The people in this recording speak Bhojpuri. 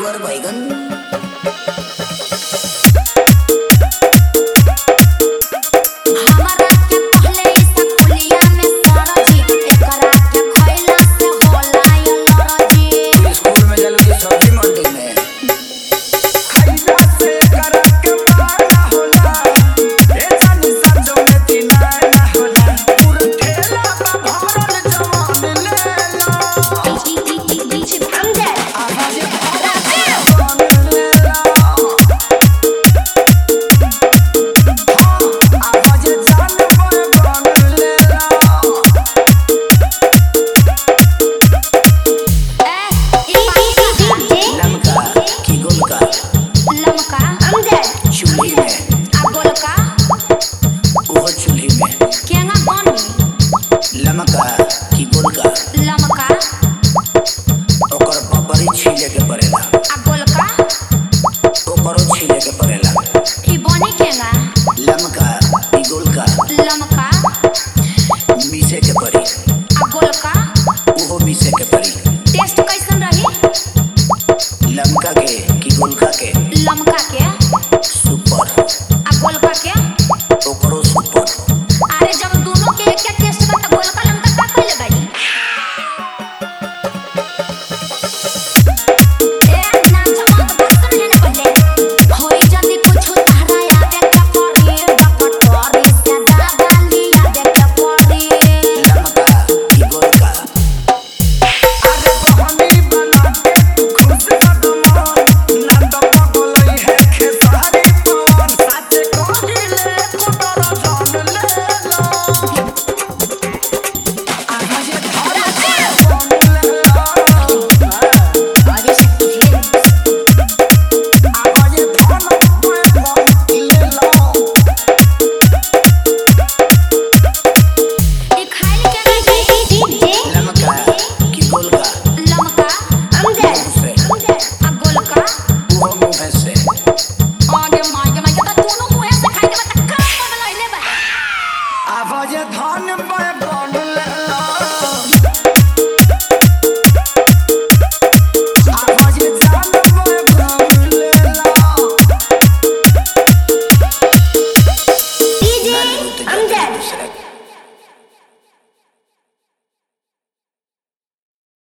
और बैगन। लमका की गोलका लमका ओकर बबरी छीले के पड़ेला आ गोलका ओकरो छीले के पड़ेला। ई बने केगा लमका की गोलका लमका मिसे के पड़ी आ गोलका ओहो मिसे के पड़ी। टेस्ट कैसन रही लमका के की गोलका के लमका के सुपर आ गोलका के ओकरो सुपर। अरे जब दोनों के एक टेस्ट बा त गोलका लमका का कइले बाड़ी ए नाम जमा त बस नहीं ने पहले होई जदी कुछ तारा याद के पड़ी बकटोरी से दाबाली याद के पड़ी लमका की गोलका अरे बहनी बना के खुश कदम ना तो पगलई है खेसारी पवन साथे कोहिले कुटर जान ले लो आवाज धरा के बन ले लो आगे शक्ति है आवाज धन पे बन ले लो ई खाइल के नहीं डीजे लमका की गोलका लमका मुंह से आ गोलका ओहो मुंह से आगे मागे त दोनों मुंह से खाइ के त का बनलइले बा आवाज धन पे बन ले लो आवाज जान पे बन ले लो डीजे दूसरा